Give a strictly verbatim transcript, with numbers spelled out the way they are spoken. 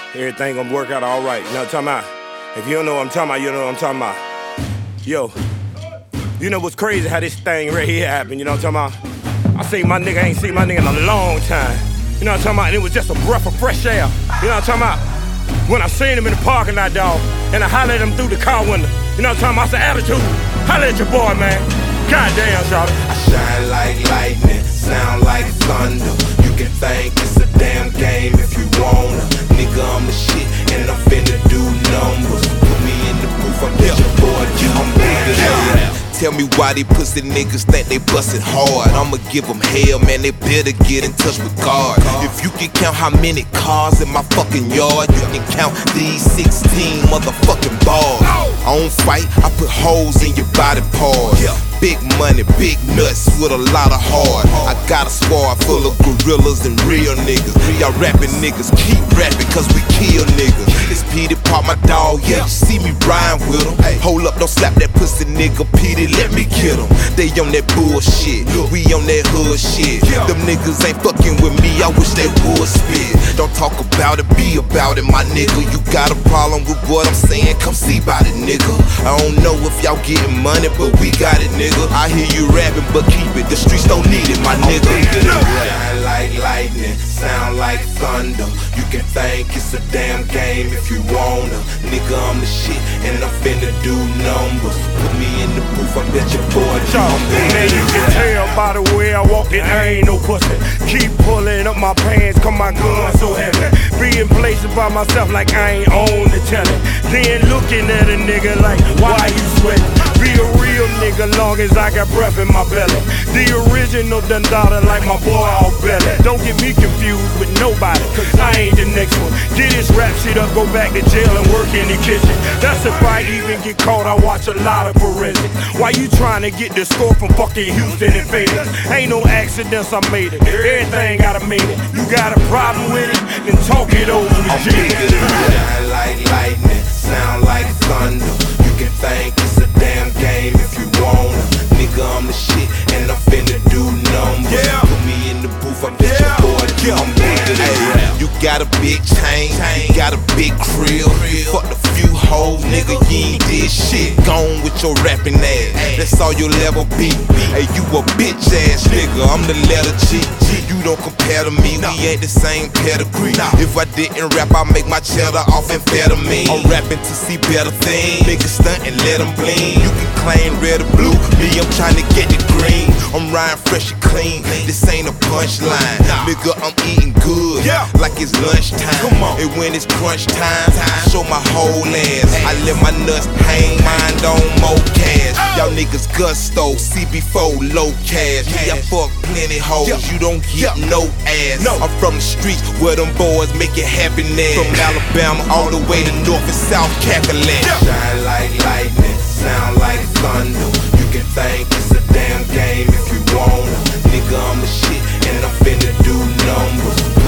everything gonna work out all right. You know what I'm talking about? If you don't know what I'm talking about, you know what I'm talking about. Yo, you know what's crazy how this thing right here happened, you know what I'm talking about? I seen my nigga, I ain't seen my nigga in a long time. You know what I'm talking about? And it was just a breath of fresh air. You know what I'm talking about? When I seen him in the parking lot, dog, and I hollered at him through the car window. You know what I'm talking about? I said, attitude, holler at your boy, man. Goddamn, shawty. I shine like lightning, sound like thunder. You can think it's a damn game if you wanna. Nigga, I'm the shit, and I'm finna do numbers. Put me in the booth, I'm yeah. your boy, I'm bigger than rap. Tell me why they pussy niggas think they bustin' hard. I'ma give them hell, man, they better get in touch with God. If you can count how many cars in my fucking yard, you can count these sixteen motherfucking bars. I don't fight, I put holes in your body parts. Big money, big nuts with a lot of heart. I got a squad full of gorillas and real niggas. Y'all rapping niggas, keep rapping cause we kill niggas. It's Petey Pop, my dog, yeah, you see me riding with him. Hold up, don't slap that pussy nigga, Petey, let me get him. They on that bullshit, we on that hood shit. Them niggas ain't fucking with me, I wish they would spit. Don't talk about it, be about it, my nigga. You got a problem with what I'm saying, come see about it, nigga. I don't know if y'all getting money, but we got it, nigga. I hear you rapping, but keep it, the streets don't need it, my nigga. Shine like lightning, sound like thunder. You can think it's a damn game if you wanna. Nigga, I'm the shit, and I'm finna do numbers. Put me in the booth, I bet your boy I'm man, you can tell by the way I walk it, I ain't no pussy. Keep pulling up my pants, cause my gun so heavy. Be in places by myself like I ain't on the telly. Then looking at a nigga like, why you sweating? Be a real nigga long as I got breath in my belly. The original Dundada like my boy all belly. Don't get me confused with nobody, cause I ain't the next one. Get this rap shit up, go back to jail and work in the kitchen. That's if I even get caught, I watch a lot of forensics. Why you trying to get the score from fucking Houston and Phoenix? Ain't no accidents, I made it. Everything gotta make it. You got a problem with it? Then talk it over with G. Shine like lightning, sound like thunder. You can think it's a damn game if you wanna. Nigga, I'm the shit, and I'm finna do numbers. Yeah. Put me in the booth, I bet yeah. your boy I'm bigger than rap. You got a big chain, you got a big crib. Fuck the few hoes, nigga, you ain't did shit. Gone with your rapping ass, that's all you'll ever be. Hey, you a bitch ass nigga, I'm the letter G. You don't compare to me, we ain't the same pedigree. If I didn't rap, I make my cheddar off amphetamine. I'm rapping to see better things. Niggas stunt and let them bleed. You can claim red or blue, me, I'm trying to get the green. I'm riding fresh and clean, this ain't a punchline. Nigga, I'm eating good, like it's lunchtime. And when it's crunch time, I show my whole ass. I let my nuts hang, mind on more cash. Y'all niggas gusto, C B four, low cash. Yeah, I fuck plenty hoes, you don't get no ass. I'm from the streets where them boys make it happen there. From Alabama all the way to North and South Cackalack. Shine like lightning, sound like thunder. You can think it's a damn game if you wanna. Nigga, I'm the shit, and I'm finna do numbers.